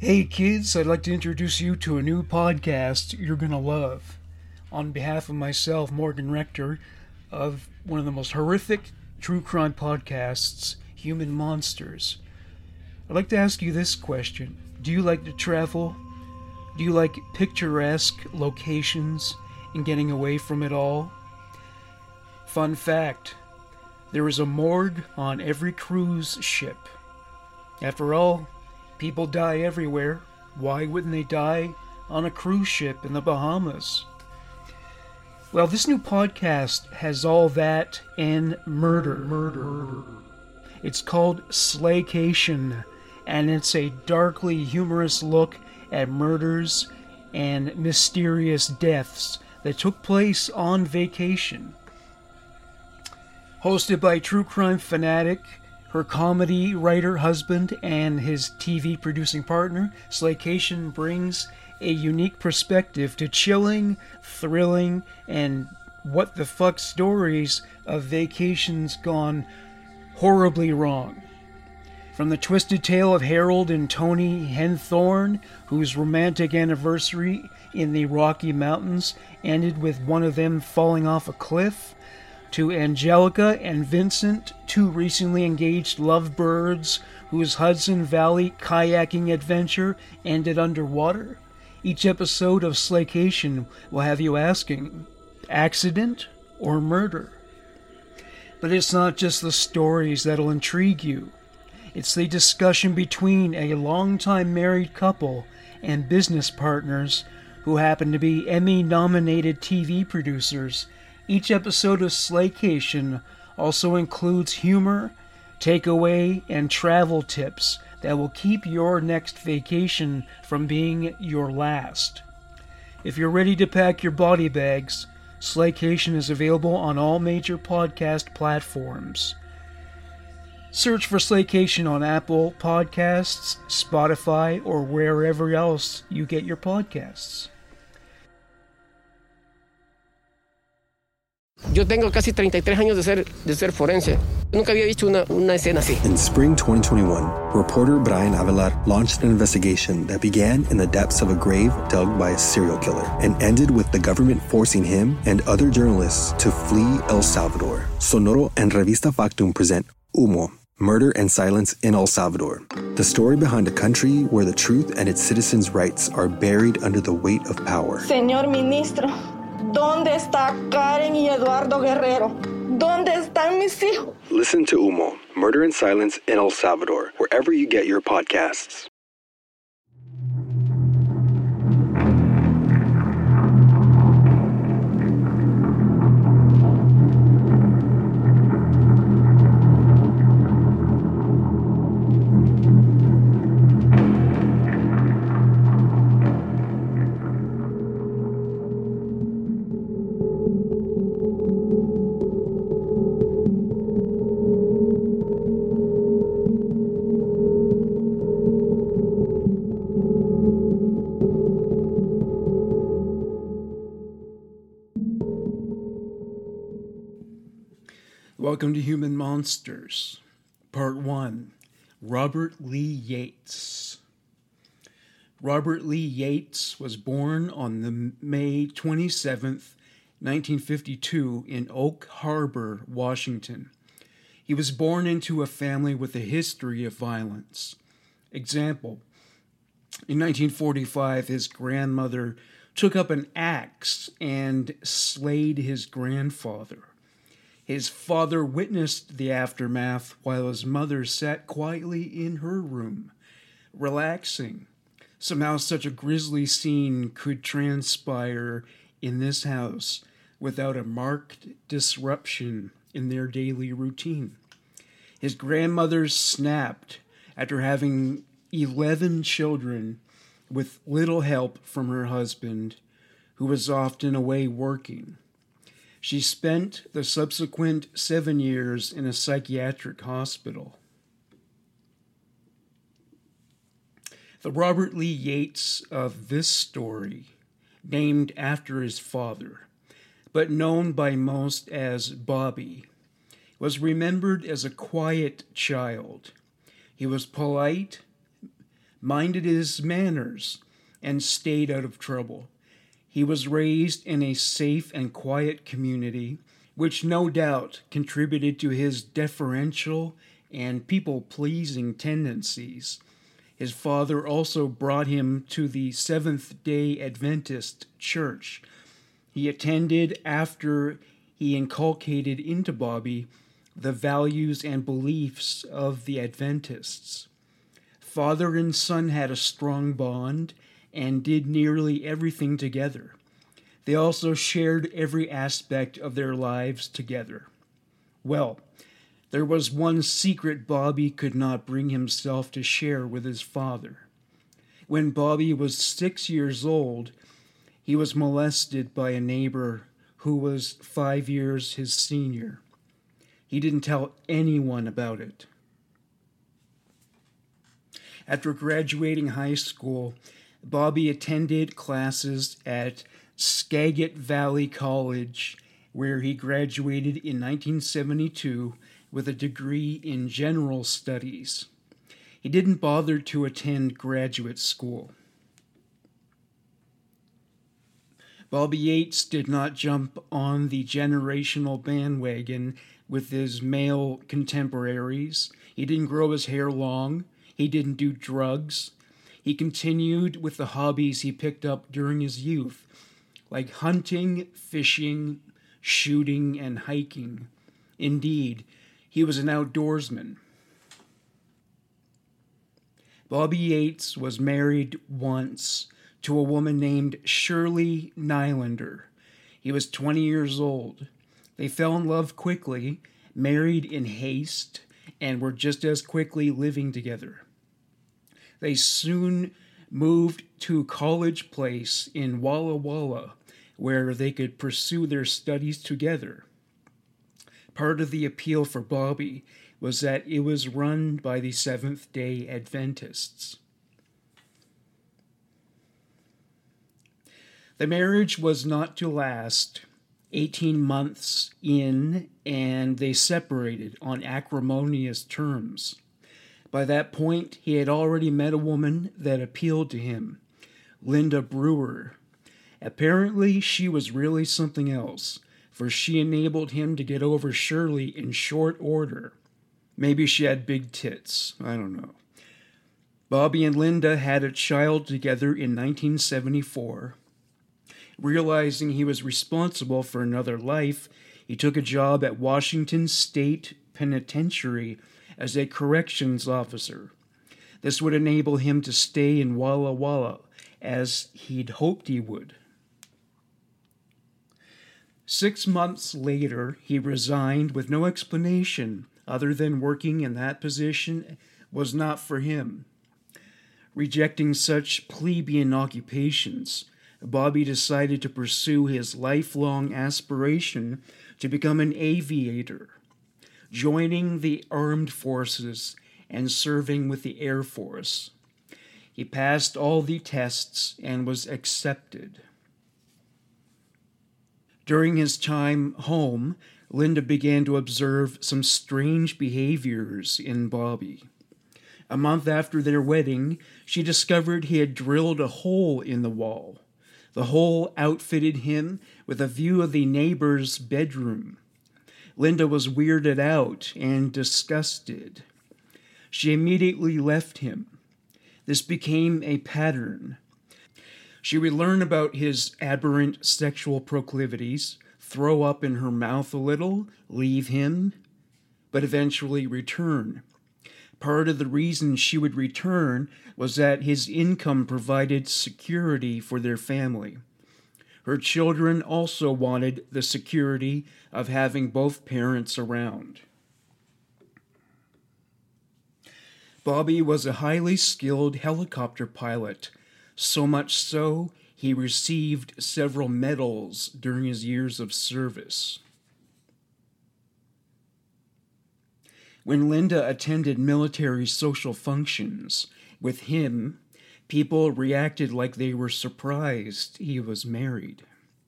Hey kids, I'd like to introduce you to a new podcast you're gonna love. On behalf of myself, Morgan Rector, of one of the most horrific true crime podcasts, Human Monsters, I'd like to ask you this question. Do you like to travel? Do you like picturesque locations and getting away from it all? Fun fact, there is a morgue on every cruise ship. After all, people die everywhere. Why wouldn't they die on a cruise ship in the Bahamas? Well, this new podcast has all that and murder. It's called Slaycation, and it's a darkly humorous look at murders and mysterious deaths that took place on vacation. Hosted by true crime fanatic, her comedy writer husband, and his TV producing partner, Slaycation brings a unique perspective to chilling, thrilling, and what the fuck stories of vacations gone horribly wrong. From the twisted tale of Harold and Tony Henthorne, whose romantic anniversary in the Rocky Mountains ended with one of them falling off a cliff, to Angelica and Vincent, two recently engaged lovebirds whose Hudson Valley kayaking adventure ended underwater. Each episode of Slaycation will have you asking, accident or murder? But it's not just the stories that'll intrigue you. It's the discussion between a longtime married couple and business partners who happen to be Emmy-nominated TV producers. Each episode of Slaycation also includes humor, takeaway, and travel tips that will keep your next vacation from being your last. If you're ready to pack your body bags, Slaycation is available on all major podcast platforms. Search for Slaycation on Apple Podcasts, Spotify, or wherever else you get your podcasts. Yo tengo casi 33 años de ser forense. Nunca había visto una escena así. In spring 2021, reporter Brian Avelar launched an investigation that began in the depths of a grave dug by a serial killer and ended with the government forcing him and other journalists to flee El Salvador. Sonoro and Revista Factum present Humo, Murder and Silence in El Salvador. The story behind a country where the truth and its citizens' rights are buried under the weight of power. Señor Ministro, ¿dónde está Karen y Eduardo Guerrero? ¿Dónde están mis hijos? Listen to Humo, Murder and Silence in El Salvador, wherever you get your podcasts. Welcome to Human Monsters, Part 1, Robert Lee Yates. Robert Lee Yates was born on the May 27th, 1952 in Oak Harbor, Washington. He was born into a family with a history of violence. Example, in 1945, his grandmother took up an axe and slayed his grandfather. His father witnessed the aftermath while his mother sat quietly in her room, relaxing. Somehow such a grisly scene could transpire in this house without a marked disruption in their daily routine. His grandmother snapped after having 11 children with little help from her husband, who was often away working. She spent the subsequent 7 years in a psychiatric hospital. The Robert Lee Yates of this story, named after his father, but known by most as Bobby, was remembered as a quiet child. He was polite, minded his manners, and stayed out of trouble. He was raised in a safe and quiet community, which no doubt contributed to his deferential and people-pleasing tendencies. His father also brought him to the Seventh-day Adventist Church. He attended after he inculcated into Bobby the values and beliefs of the Adventists. Father and son had a strong bond and did nearly everything together. They also shared every aspect of their lives together. Well, there was one secret Bobby could not bring himself to share with his father. When Bobby was 6 years old, he was molested by a neighbor who was 5 years his senior. He didn't tell anyone about it. After graduating high school, Bobby attended classes at Skagit Valley College, where he graduated in 1972 with a degree in general studies. He didn't bother to attend graduate school. Bobby Yates did not jump on the generational bandwagon with his male contemporaries. He didn't grow his hair long. He didn't do drugs. He continued with the hobbies he picked up during his youth, like hunting, fishing, shooting, and hiking. Indeed, he was an outdoorsman. Bobby Yates was married once to a woman named Shirley Nylander. He was 20 years old. They fell in love quickly, married in haste, and were just as quickly living together. They soon moved to College Place in Walla Walla, where they could pursue their studies together. Part of the appeal for Bobby was that it was run by the Seventh-day Adventists. The marriage was not to last. 18 months in, and they separated on acrimonious terms. By that point, he had already met a woman that appealed to him, Linda Brewer. Apparently, she was really something else, for she enabled him to get over Shirley in short order. Maybe she had big tits. I don't know. Bobby and Linda had a child together in 1974. Realizing he was responsible for another life, he took a job at Washington State Penitentiary as a corrections officer. This would enable him to stay in Walla Walla, as he'd hoped he would. 6 months later, he resigned with no explanation other than working in that position was not for him. Rejecting such plebeian occupations, Bobby decided to pursue his lifelong aspiration to become an aviator, joining the armed forces and serving with the Air Force. He passed all the tests and was accepted. During his time home, Linda began to observe some strange behaviors in Bobby. A month after their wedding, she discovered he had drilled a hole in the wall. The hole outfitted him with a view of the neighbor's bedroom. Linda was weirded out and disgusted. She immediately left him. This became a pattern. She would learn about his aberrant sexual proclivities, throw up in her mouth a little, leave him, but eventually return. Part of the reason she would return was that his income provided security for their family. Her children also wanted the security of having both parents around. Bobby was a highly skilled helicopter pilot, so much so he received several medals during his years of service. When Linda attended military social functions with him, people reacted like they were surprised he was married.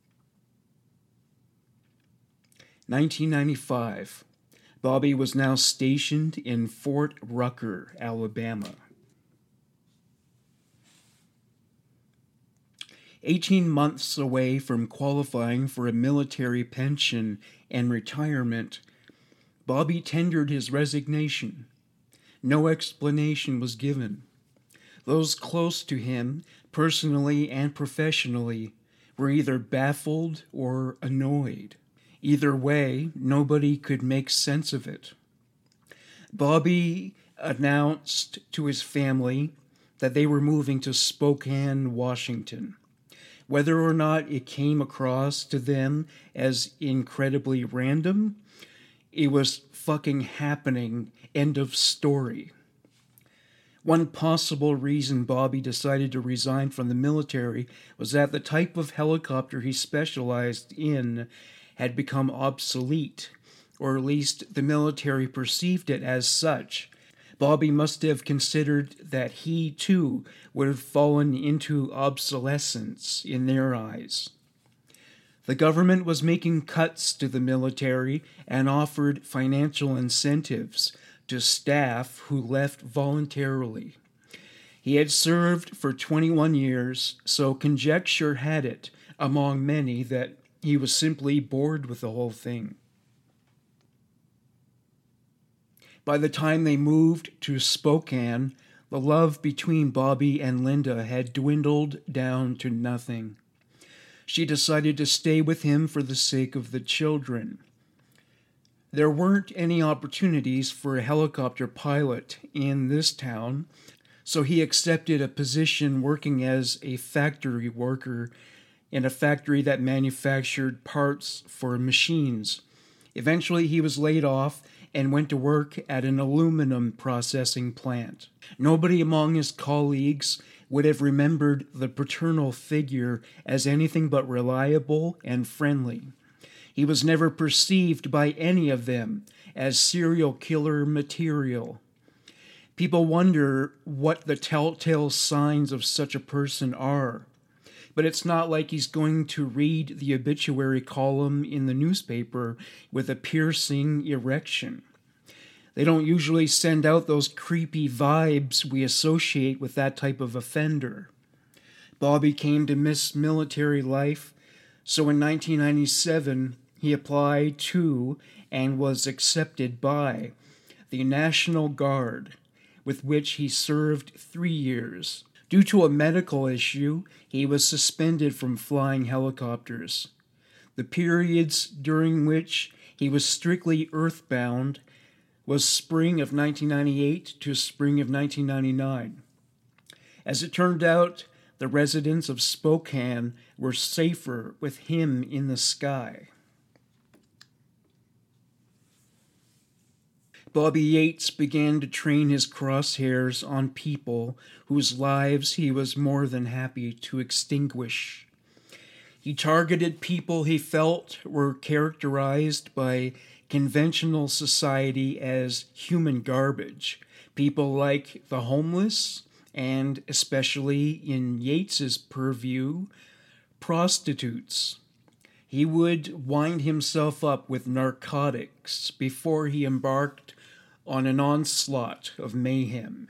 1995. Bobby was now stationed in Fort Rucker, Alabama. 18 months away from qualifying for a military pension and retirement, Bobby tendered his resignation. No explanation was given. Those close to him, personally and professionally, were either baffled or annoyed. Either way, nobody could make sense of it. Bobby announced to his family that they were moving to Spokane, Washington. Whether or not it came across to them as incredibly random, it was fucking happening. End of story. One possible reason Bobby decided to resign from the military was that the type of helicopter he specialized in had become obsolete, or at least the military perceived it as such. Bobby must have considered that he, too, would have fallen into obsolescence in their eyes. The government was making cuts to the military and offered financial incentives to staff who left voluntarily. He had served for 21 years, so conjecture had it among many that he was simply bored with the whole thing. By the time they moved to Spokane, the love between Bobby and Linda had dwindled down to nothing. She decided to stay with him for the sake of the children. There weren't any opportunities for a helicopter pilot in this town, so he accepted a position working as a factory worker in a factory that manufactured parts for machines. Eventually, he was laid off and went to work at an aluminum processing plant. Nobody among his colleagues would have remembered the paternal figure as anything but reliable and friendly. He was never perceived by any of them as serial killer material. People wonder what the telltale signs of such a person are. But it's not like he's going to read the obituary column in the newspaper with a piercing erection. They don't usually send out those creepy vibes we associate with that type of offender. Bobby came to miss military life, so in 1997 he applied to and was accepted by the National Guard, with which he served 3 years. Due to a medical issue, he was suspended from flying helicopters. The periods during which he was strictly earthbound was spring of 1998 to spring of 1999. As it turned out, the residents of Spokane were safer with him in the sky. Bobby Yates began to train his crosshairs on people whose lives he was more than happy to extinguish. He targeted people he felt were characterized by conventional society as human garbage, people like the homeless, and especially in Yates's purview, prostitutes. He would wind himself up with narcotics before he embarked on an onslaught of mayhem.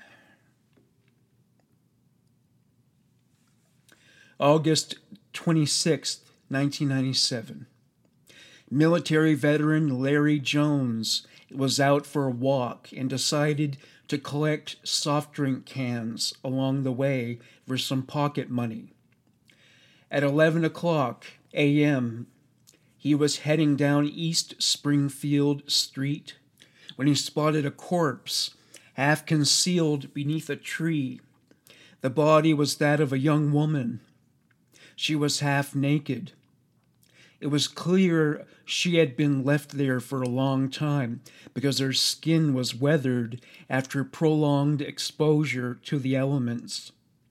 August 26, 1997. Military veteran Larry Jones was out for a walk and decided to collect soft drink cans along the way for some pocket money. At 11 o'clock a.m., he was heading down East Springfield Street when he spotted a corpse half concealed beneath a tree. The body was that of a young woman. She was half naked. It was clear she had been left there for a long time because her skin was weathered after prolonged exposure to the elements.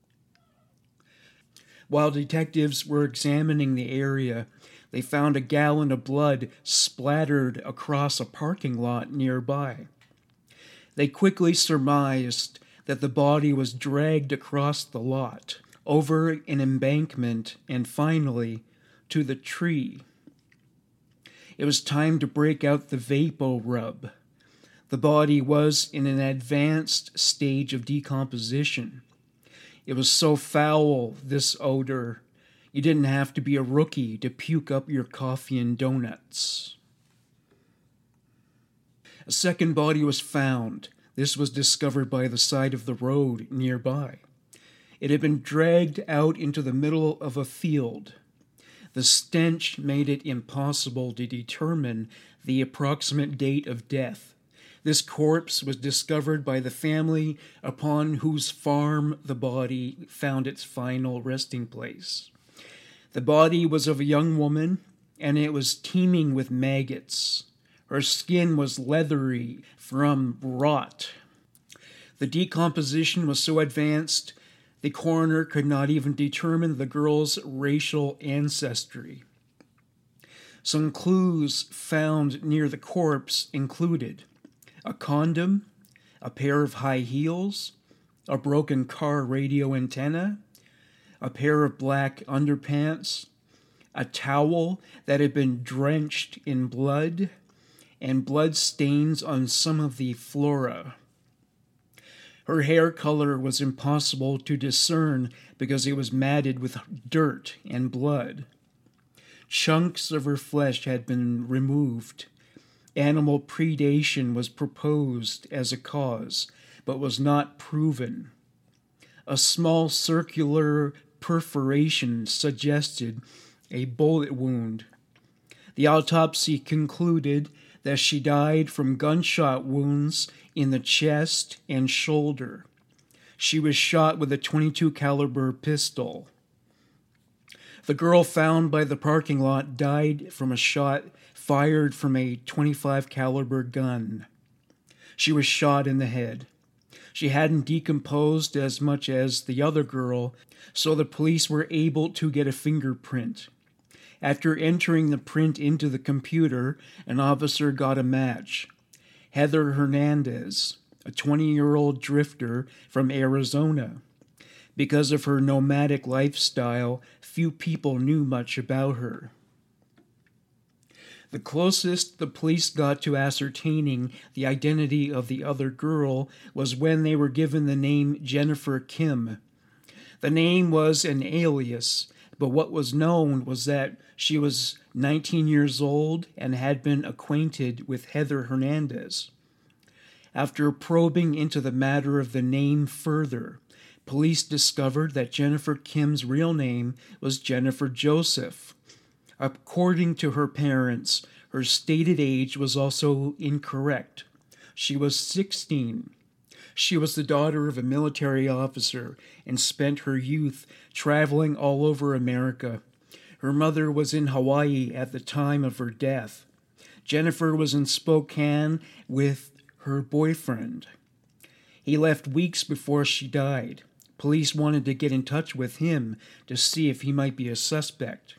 While detectives were examining the area, they found a gallon of blood splattered across a parking lot nearby. They quickly surmised that the body was dragged across the lot, over an embankment, and finally to the tree. It was time to break out the Vapo Rub. The body was in an advanced stage of decomposition. It was so foul, this odor. You didn't have to be a rookie to puke up your coffee and donuts. A second body was found. This was discovered by the side of the road nearby. It had been dragged out into the middle of a field. The stench made it impossible to determine the approximate date of death. This corpse was discovered by the family upon whose farm the body found its final resting place. The body was of a young woman, and it was teeming with maggots. Her skin was leathery from rot. The decomposition was so advanced, the coroner could not even determine the girl's racial ancestry. Some clues found near the corpse included a condom, a pair of high heels, a broken car radio antenna, a pair of black underpants, a towel that had been drenched in blood, and blood stains on some of the flora. Her hair color was impossible to discern because it was matted with dirt and blood. Chunks of her flesh had been removed. Animal predation was proposed as a cause, but was not proven. A small circular perforation suggested a bullet wound. The autopsy concluded that she died from gunshot wounds in the chest and shoulder. She was shot with a .22 caliber pistol. The girl found by the parking lot died from a shot fired from a .25 caliber gun. She was shot in the head. She hadn't decomposed as much as the other girl, so the police were able to get a fingerprint. After entering the print into the computer, an officer got a match. Heather Hernandez, a 20-year-old drifter from Arizona. Because of her nomadic lifestyle, few people knew much about her. The closest the police got to ascertaining the identity of the other girl was when they were given the name Jennifer Kim. The name was an alias, but what was known was that she was 19 years old and had been acquainted with Heather Hernandez. After probing into the matter of the name further, police discovered that Jennifer Kim's real name was Jennifer Joseph. According to her parents, her stated age was also incorrect. She was 16. She was the daughter of a military officer and spent her youth traveling all over America. Her mother was in Hawaii at the time of her death. Jennifer was in Spokane with her boyfriend. He left weeks before she died. Police wanted to get in touch with him to see if he might be a suspect.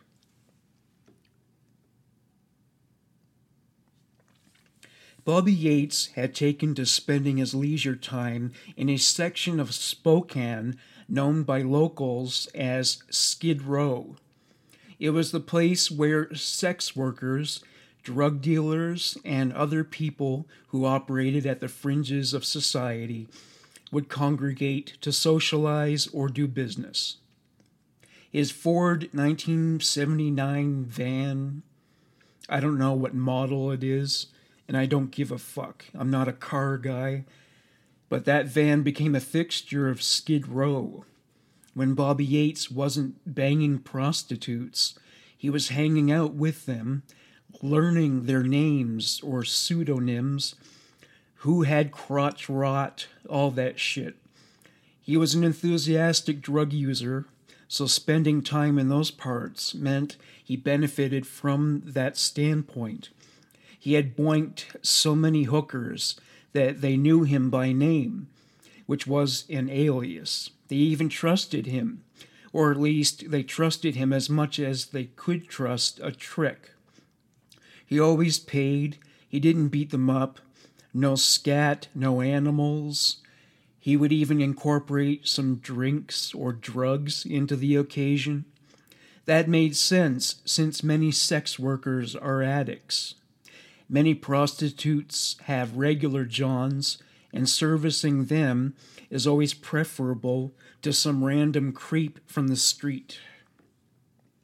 Bobby Yates had taken to spending his leisure time in a section of Spokane known by locals as Skid Row. It was the place where sex workers, drug dealers, and other people who operated at the fringes of society would congregate to socialize or do business. His Ford 1979 van, I don't know what model it is, and I don't give a fuck. I'm not a car guy. But that van became a fixture of Skid Row. When Bobby Yates wasn't banging prostitutes, he was hanging out with them, learning their names or pseudonyms, who had crotch rot, all that shit. He was an enthusiastic drug user, so spending time in those parts meant he benefited from that standpoint. He had boinked so many hookers that they knew him by name, which was an alias. They even trusted him, or at least they trusted him as much as they could trust a trick. He always paid. He didn't beat them up. No scat, no animals. He would even incorporate some drinks or drugs into the occasion. That made sense, since many sex workers are addicts. Many prostitutes have regular johns, and servicing them is always preferable to some random creep from the street.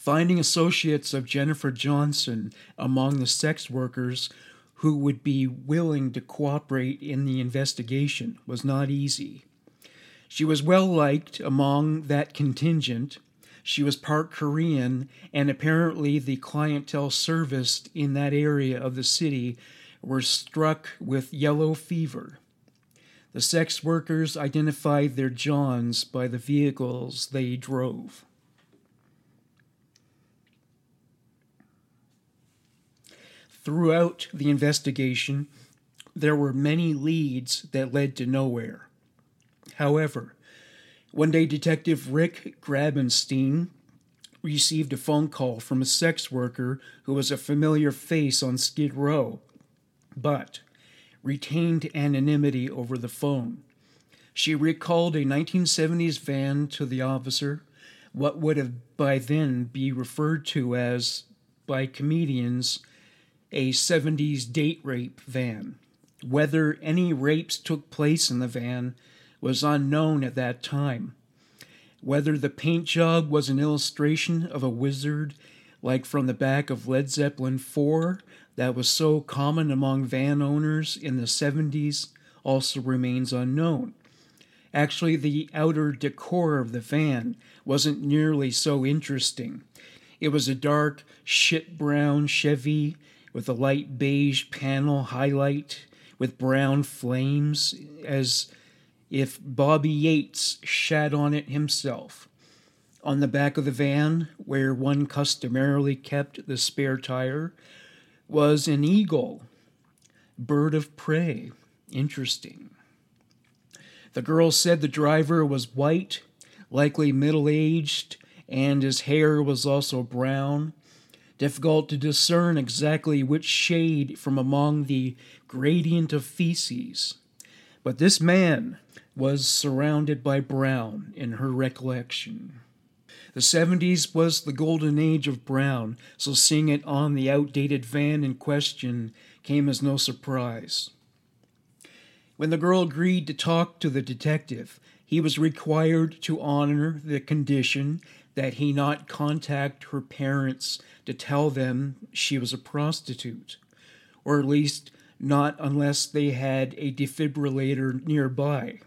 Finding associates of Jennifer Johnson among the sex workers who would be willing to cooperate in the investigation was not easy. She was well liked among that contingent. She was part Korean, and apparently the clientele serviced in that area of the city were struck with yellow fever. The sex workers identified their Johns by the vehicles they drove. Throughout the investigation, there were many leads that led to nowhere. However, one day Detective Rick Grabenstein received a phone call from a sex worker who was a familiar face on Skid Row, but retained anonymity over the phone. She recalled a 1970s van to the officer, what would have by then be referred to as, by comedians, a 70s date rape van. Whether any rapes took place in the van was unknown at that time. Whether the paint job was an illustration of a wizard, like from the back of Led Zeppelin 4, that was so common among van owners in the 70s, also remains unknown. Actually, the outer decor of the van wasn't nearly so interesting. It was a dark, shit-brown Chevy with a light beige panel highlight with brown flames, as if Bobby Yates shat on it himself. On the back of the van, where one customarily kept the spare tire, was an eagle. Bird of prey. Interesting. The girl said the driver was white, likely middle-aged, and his hair was also brown. Difficult to discern exactly which shade from among the gradient of feces. But this man was surrounded by brown in her recollection. The 70s was the golden age of brown, so seeing it on the outdated van in question came as no surprise. When the girl agreed to talk to the detective, he was required to honor the condition that he not contact her parents to tell them she was a prostitute, or at least not unless they had a defibrillator nearby.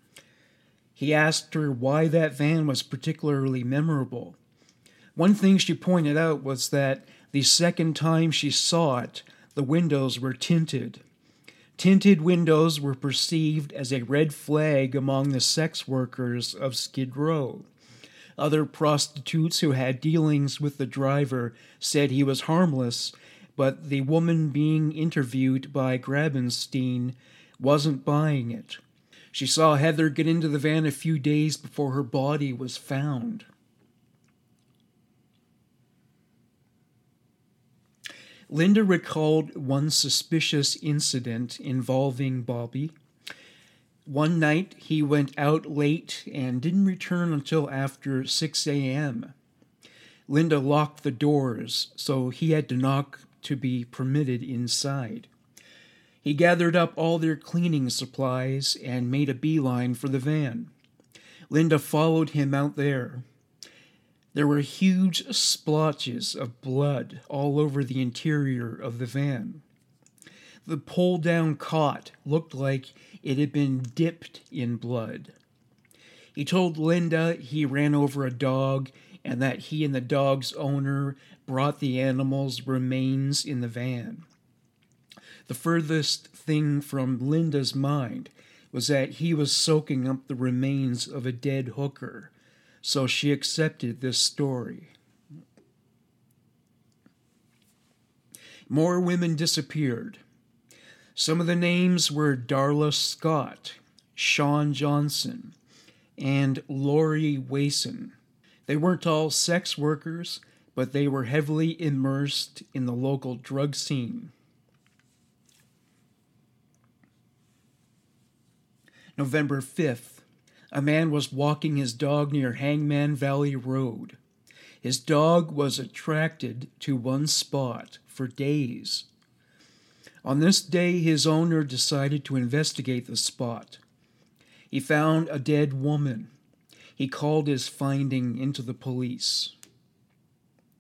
He asked her why that van was particularly memorable. One thing she pointed out was that the second time she saw it, the windows were tinted. Tinted windows were perceived as a red flag among the sex workers of Skid Row. Other prostitutes who had dealings with the driver said he was harmless, but the woman being interviewed by Grabenstein wasn't buying it. She saw Heather get into the van a few days before her body was found. Linda recalled one suspicious incident involving Bobby. One night he went out late and didn't return until after 6 a.m. Linda locked the doors, so he had to knock to be permitted inside. He gathered up all their cleaning supplies and made a beeline for the van. Linda followed him out there. There were huge splotches of blood all over the interior of the van. The pull-down cot looked like it had been dipped in blood. He told Linda he ran over a dog and that he and the dog's owner brought the animal's remains in the van. The furthest thing from Linda's mind was that he was soaking up the remains of a dead hooker, so she accepted this story. More women disappeared. Some of the names were Darla Scott, Shawn Johnson, and Lori Wason. They weren't all sex workers, but they were heavily immersed in the local drug scene. November 5th, a man was walking his dog near Hangman Valley Road. His dog was attracted to one spot for days. On this day, his owner decided to investigate the spot. He found a dead woman. He called his finding into the police.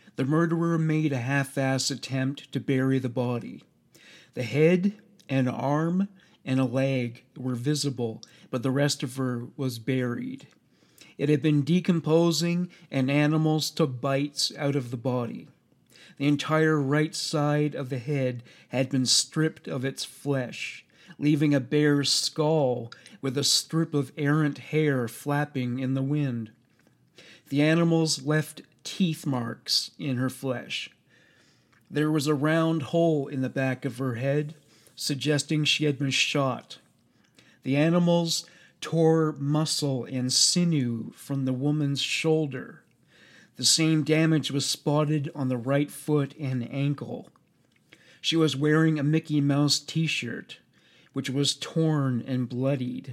The murderer made a half-ass attempt to bury the body. The head, an arm, and a leg were visible, but the rest of her was buried. It had been decomposing, and animals took bites out of the body. The entire right side of the head had been stripped of its flesh, leaving a bare skull with a strip of errant hair flapping in the wind. The animals left teeth marks in her flesh. There was a round hole in the back of her head, suggesting she had been shot. The animals tore muscle and sinew from the woman's shoulder. The same damage was spotted on the right foot and ankle. She was wearing a Mickey Mouse t-shirt, which was torn and bloodied.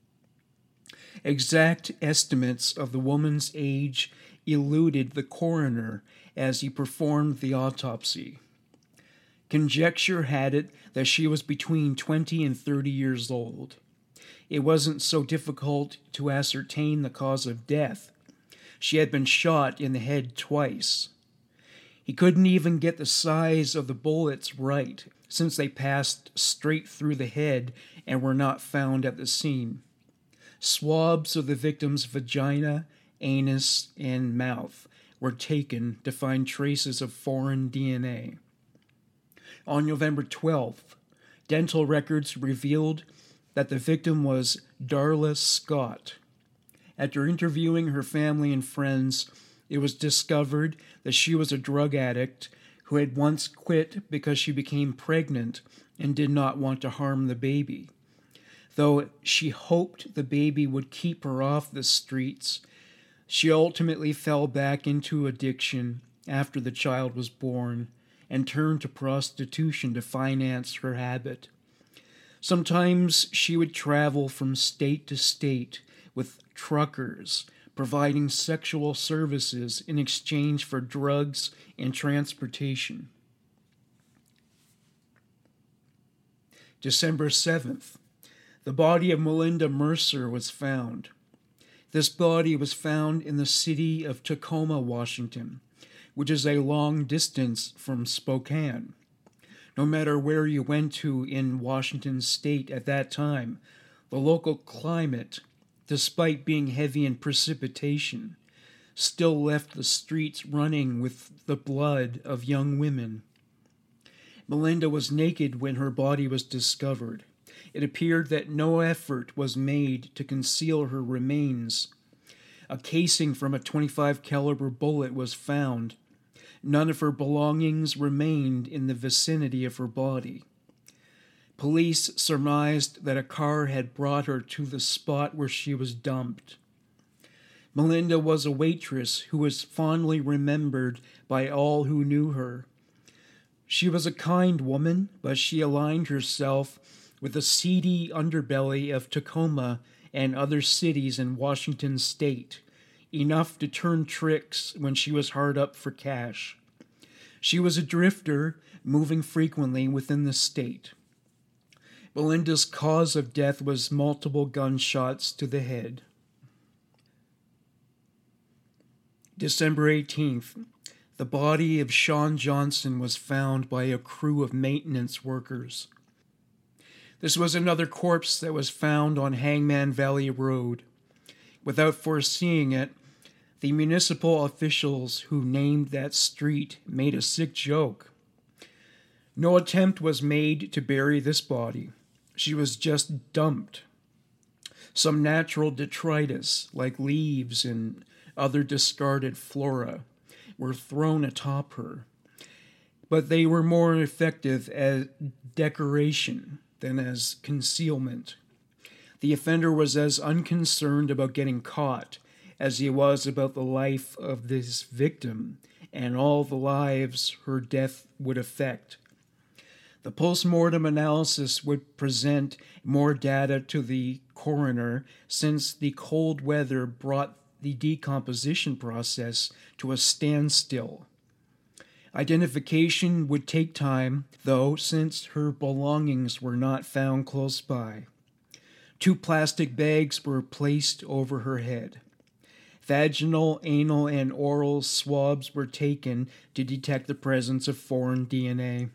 Exact estimates of the woman's age eluded the coroner as he performed the autopsy. Conjecture had it that she was between 20 and 30 years old. It wasn't so difficult to ascertain the cause of death. She had been shot in the head twice. He couldn't even get the size of the bullets right, since they passed straight through the head and were not found at the scene. Swabs of the victim's vagina, anus, and mouth were taken to find traces of foreign DNA. On November 12th, dental records revealed that the victim was Darla Scott. After interviewing her family and friends, it was discovered that she was a drug addict who had once quit because she became pregnant and did not want to harm the baby. Though she hoped the baby would keep her off the streets, she ultimately fell back into addiction after the child was born and turned to prostitution to finance her habit. Sometimes she would travel from state to state with truckers, providing sexual services in exchange for drugs and transportation. December 7th, the body of Melinda Mercer was found. This body was found in the city of Tacoma, Washington, which is a long distance from Spokane. No matter where you went to in Washington state at that time, the local climate, despite being heavy in precipitation, still left the streets running with the blood of young women. Melinda was naked when her body was discovered. It appeared that no effort was made to conceal her remains. A casing from a .25 caliber bullet was found. None of her belongings remained in the vicinity of her body. Police surmised that a car had brought her to the spot where she was dumped. Melinda was a waitress who was fondly remembered by all who knew her. She was a kind woman, but she aligned herself with the seedy underbelly of Tacoma and other cities in Washington state, enough to turn tricks when she was hard up for cash. She was a drifter, moving frequently within the state. Melinda's cause of death was multiple gunshots to the head. December 18th, the body of Sean Johnson was found by a crew of maintenance workers. This was another corpse that was found on Hangman Valley Road. Without foreseeing it, the municipal officials who named that street made a sick joke. No attempt was made to bury this body. She was just dumped. Some natural detritus, like leaves and other discarded flora, were thrown atop her, but they were more effective as decoration than as concealment. The offender was as unconcerned about getting caught as he was about the life of this victim and all the lives her death would affect. The post-mortem analysis would present more data to the coroner, since the cold weather brought the decomposition process to a standstill. Identification would take time, though, since her belongings were not found close by. 2 plastic bags were placed over her head. Vaginal, anal, and oral swabs were taken to detect the presence of foreign DNA.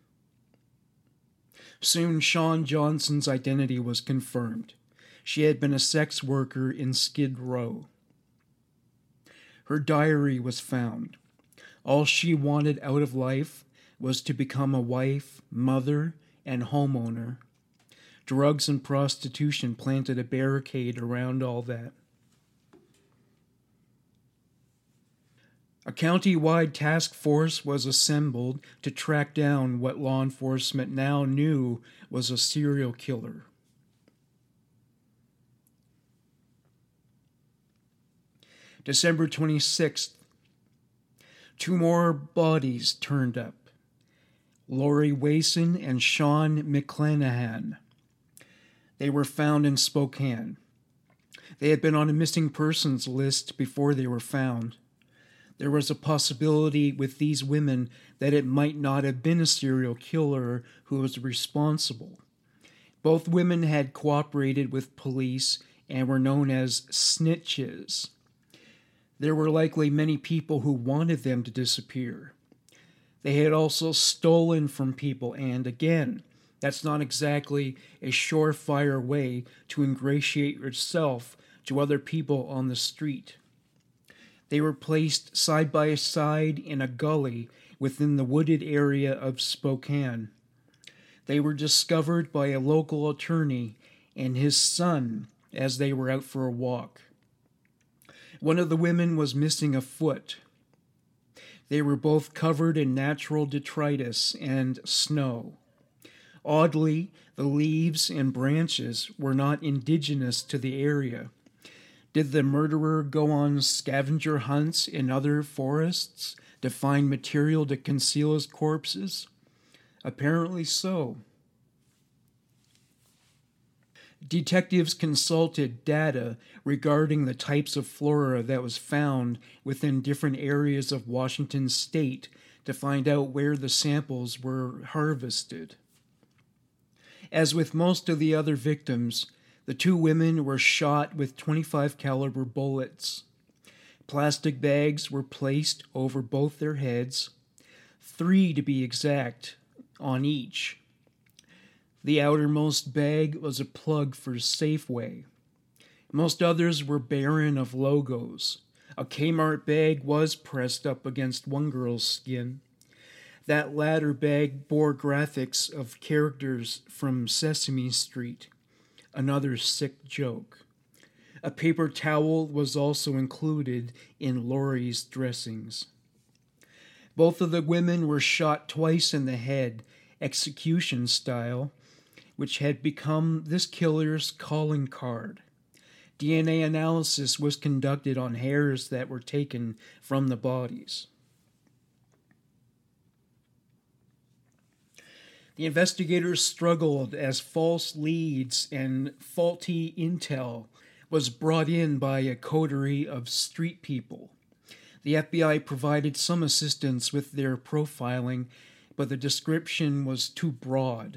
Soon, Shawn Johnson's identity was confirmed. She had been a sex worker in Skid Row. Her diary was found. All she wanted out of life was to become a wife, mother, and homeowner. Drugs and prostitution planted a barricade around all that. A county-wide task force was assembled to track down what law enforcement now knew was a serial killer. December 26th, 2 more bodies turned up. Lori Wason and Sean McClanahan. They were found in Spokane. They had been on a missing persons list before they were found. There was a possibility with these women that it might not have been a serial killer who was responsible. Both women had cooperated with police and were known as snitches. There were likely many people who wanted them to disappear. They had also stolen from people, and again, that's not exactly a surefire way to ingratiate yourself to other people on the street. They were placed side by side in a gully within the wooded area of Spokane. They were discovered by a local attorney and his son as they were out for a walk. One of the women was missing a foot. They were both covered in natural detritus and snow. Oddly, the leaves and branches were not indigenous to the area. Did the murderer go on scavenger hunts in other forests to find material to conceal his corpses? Apparently so. Detectives consulted data regarding the types of flora that was found within different areas of Washington state to find out where the samples were harvested. As with most of the other victims, the 2 women were shot with .25 caliber bullets. Plastic bags were placed over both their heads, 3 to be exact, on each. The outermost bag was a plug for Safeway. Most others were barren of logos. A Kmart bag was pressed up against one girl's skin. That latter bag bore graphics of characters from Sesame Street. Another sick joke. A paper towel was also included in Lori's dressings. Both of the women were shot twice in the head, execution style, which had become this killer's calling card. DNA analysis was conducted on hairs that were taken from the bodies. The investigators struggled as false leads and faulty intel was brought in by a coterie of street people. The FBI provided some assistance with their profiling, but the description was too broad.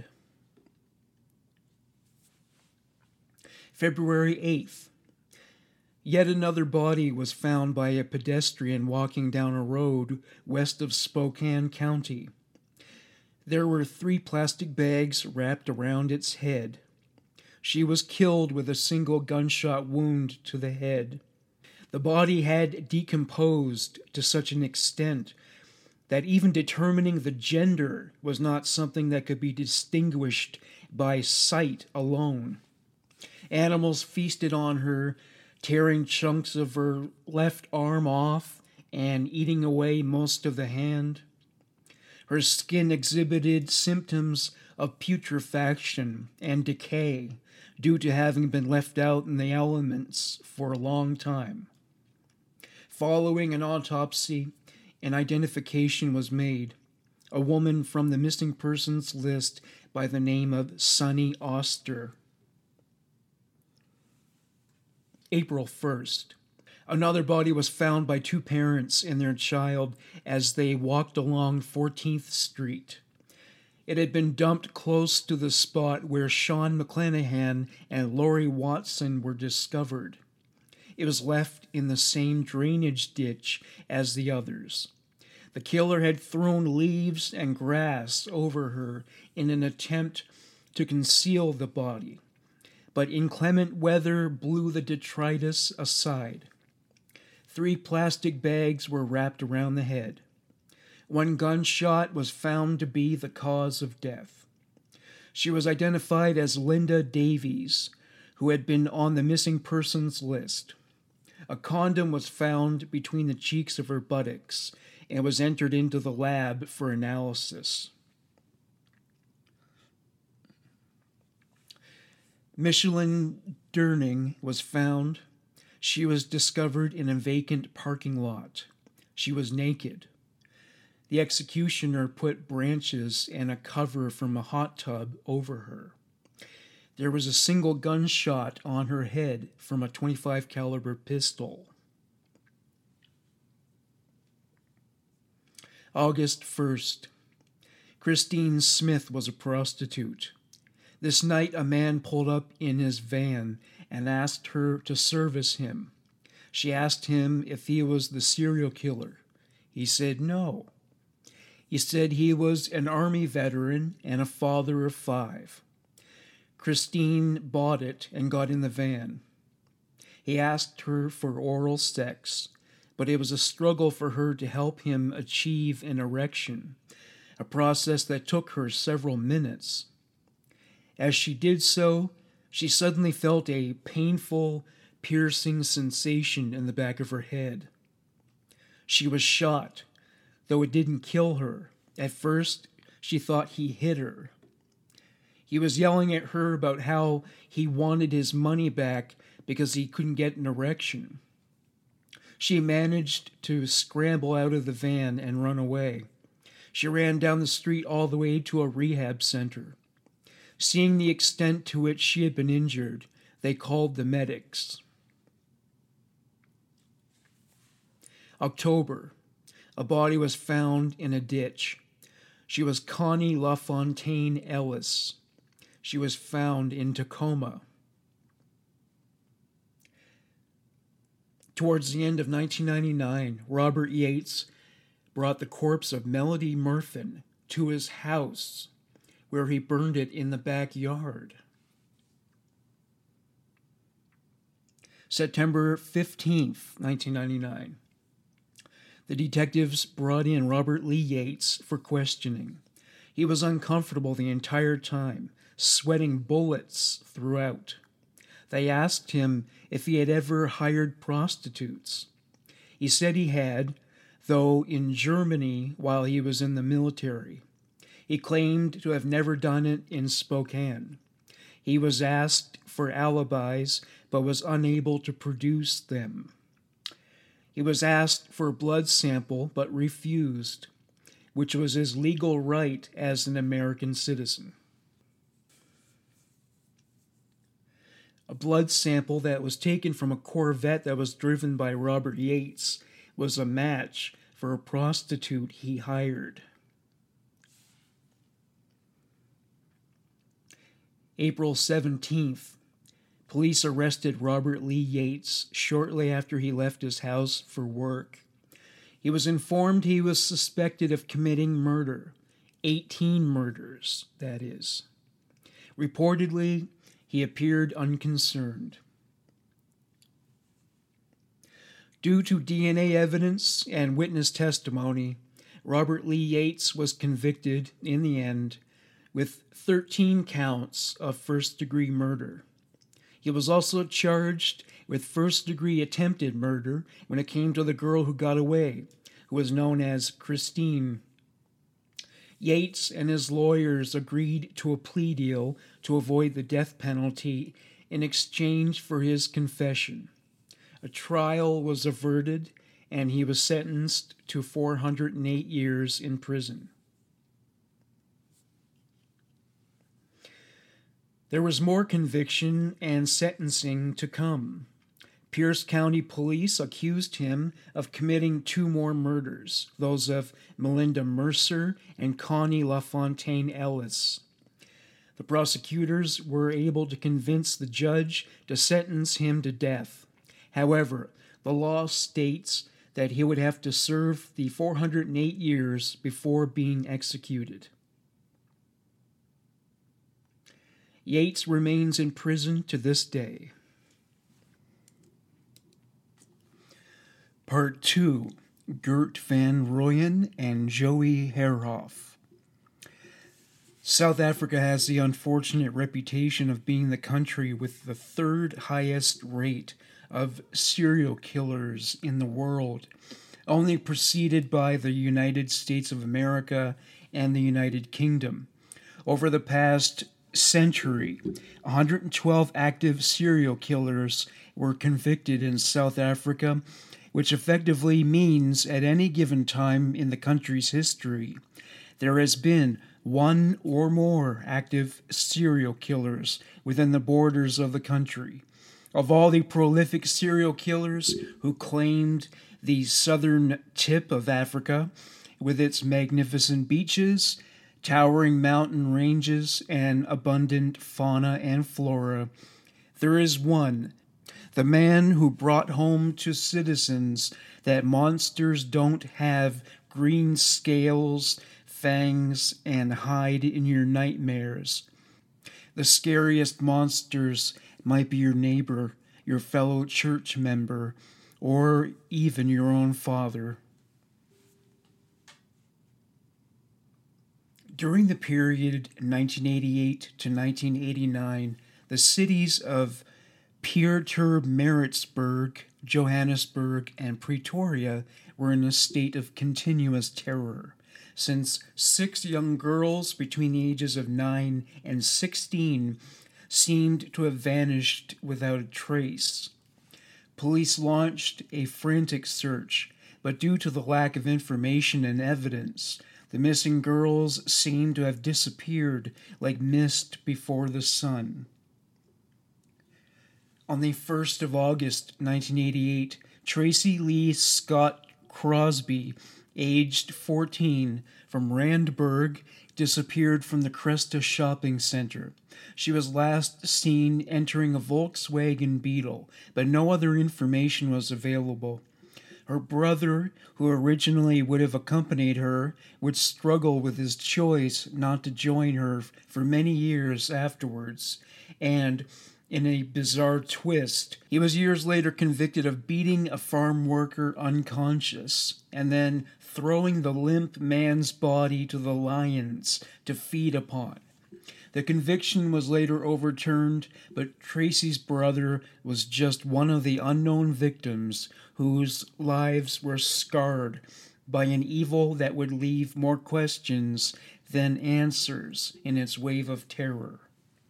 February 8th. Yet another body was found by a pedestrian walking down a road west of Spokane County. There were 3 plastic bags wrapped around its head. She was killed with a single gunshot wound to the head. The body had decomposed to such an extent that even determining the gender was not something that could be distinguished by sight alone. Animals feasted on her, tearing chunks of her left arm off and eating away most of the hand. Her skin exhibited symptoms of putrefaction and decay due to having been left out in the elements for a long time. Following an autopsy, an identification was made. A woman from the missing persons list by the name of Sunny Oster. April 1st. Another body was found by 2 parents and their child as they walked along 14th Street. It had been dumped close to the spot where Sean McClanahan and Lori Watson were discovered. It was left in the same drainage ditch as the others. The killer had thrown leaves and grass over her in an attempt to conceal the body, but inclement weather blew the detritus aside. 3 plastic bags were wrapped around the head. 1 gunshot was found to be the cause of death. She was identified as Linda Davies, who had been on the missing persons list. A condom was found between the cheeks of her buttocks and was entered into the lab for analysis. Michelin Durning was found. She was discovered in a vacant parking lot. She was naked. The executioner put branches and a cover from a hot tub over her. There was a single gunshot on her head from a .25 caliber pistol. August 1st. Christine Smith was a prostitute. This night a man pulled up in his van and asked her to service him. She asked him if he was the serial killer. He said no. He said he was an Army veteran and a father of 5. Christine bought it and got in the van. He asked her for oral sex, but it was a struggle for her to help him achieve an erection, a process that took her several minutes. As she did so, she suddenly felt a painful, piercing sensation in the back of her head. She was shot, though it didn't kill her. At first, she thought he hit her. He was yelling at her about how he wanted his money back because he couldn't get an erection. She managed to scramble out of the van and run away. She ran down the street all the way to a rehab center. Seeing the extent to which she had been injured, they called the medics. October. A body was found in a ditch. She was Connie LaFontaine Ellis. She was found in Tacoma. Towards the end of 1999, Robert Yates brought the corpse of Melody Murfin to his house, where he burned it in the backyard. September 15th, 1999. The detectives brought in Robert Lee Yates for questioning. He was uncomfortable the entire time, sweating bullets throughout. They asked him if he had ever hired prostitutes. He said he had, though in Germany while he was in the military. He claimed to have never done it in Spokane. He was asked for alibis, but was unable to produce them. He was asked for a blood sample, but refused, which was his legal right as an American citizen. A blood sample that was taken from a Corvette that was driven by Robert Yates was a match for a prostitute he hired. April 17th. Police arrested Robert Lee Yates shortly after he left his house for work. He was informed he was suspected of committing murder, 18 murders, that is. Reportedly, he appeared unconcerned. Due to DNA evidence and witness testimony, Robert Lee Yates was convicted in the end with 13 counts of first-degree murder. He was also charged with first-degree attempted murder when it came to the girl who got away, who was known as Christine. Yates and his lawyers agreed to a plea deal to avoid the death penalty in exchange for his confession. A trial was averted, and he was sentenced to 408 years in prison. There was more conviction and sentencing to come. Pierce County Police accused him of committing 2 more murders, those of Melinda Mercer and Connie LaFontaine Ellis. The prosecutors were able to convince the judge to sentence him to death, However, the law states that he would have to serve the 408 years before being executed. Yates remains in prison to this day. Part 2. Gert van Rooyen and Joey Herhoff. South Africa has the unfortunate reputation of being the country with the third highest rate of serial killers in the world, only preceded by the United States of America and the United Kingdom. Over the past century, 112 active serial killers were convicted in South Africa, which effectively means at any given time in the country's history, there has been one or more active serial killers within the borders of the country. Of all the prolific serial killers who claimed the southern tip of Africa, with its magnificent beaches, towering mountain ranges, and abundant fauna and flora, there is one, the man who brought home to citizens that monsters don't have green scales, fangs, and hide in your nightmares. The scariest monsters might be your neighbor, your fellow church member, or even your own father. During the period 1988 to 1989, the cities of Pietermaritzburg, Johannesburg, and Pretoria were in a state of continuous terror, since 6 young girls between the ages of 9 and 16 seemed to have vanished without a trace. Police launched a frantic search, but due to the lack of information and evidence, the missing girls seemed to have disappeared like mist before the sun. On the 1st of August, 1988, Tracy Lee Scott Crosby, aged 14, from Randburg, disappeared from the Cresta shopping center. She was last seen entering a Volkswagen Beetle, but no other information was available. Her brother, who originally would have accompanied her, would struggle with his choice not to join her for many years afterwards, and, in a bizarre twist, he was years later convicted of beating a farm worker unconscious and then throwing the limp man's body to the lions to feed upon. The conviction was later overturned, but Tracy's brother was just one of the unknown victims whose lives were scarred by an evil that would leave more questions than answers in its wave of terror.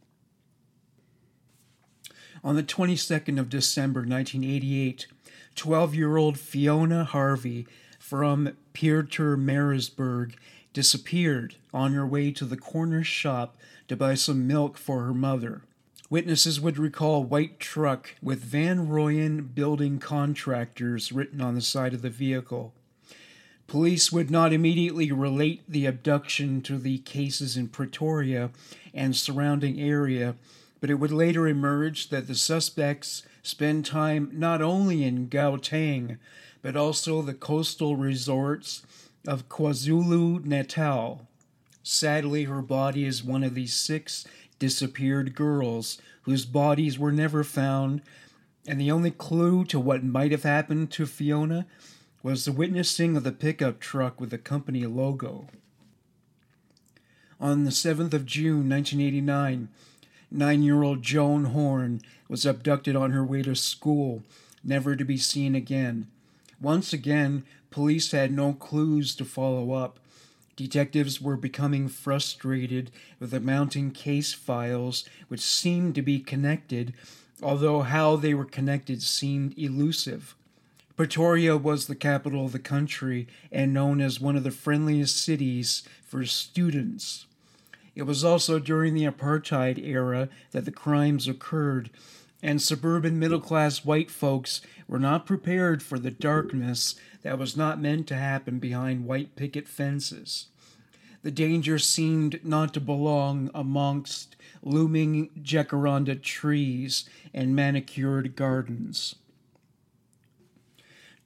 On the 22nd of December 1988, 12-year-old Fiona Harvey from Pietermaritzburg disappeared on her way to the corner shop to buy some milk for her mother. Witnesses would recall a white truck with Van Rooyen Building Contractors written on the side of the vehicle. Police would not immediately relate the abduction to the cases in Pretoria and surrounding area, but it would later emerge that the suspects spend time not only in Gauteng, but also the coastal resorts of KwaZulu-Natal. Sadly, her body is one of the 6 disappeared girls whose bodies were never found, and the only clue to what might have happened to Fiona was the witnessing of the pickup truck with the company logo. On the 7th of June, 1989, 9-year-old Joan Horn was abducted on her way to school, never to be seen again. Once again, police had no clues to follow up. Detectives were becoming frustrated with the mounting case files, which seemed to be connected, although how they were connected seemed elusive. Pretoria was the capital of the country and known as one of the friendliest cities for students. It was also during the apartheid era that the crimes occurred, and suburban middle-class white folks were not prepared for the darkness that was not meant to happen behind white picket fences. The danger seemed not to belong amongst looming jacaranda trees and manicured gardens.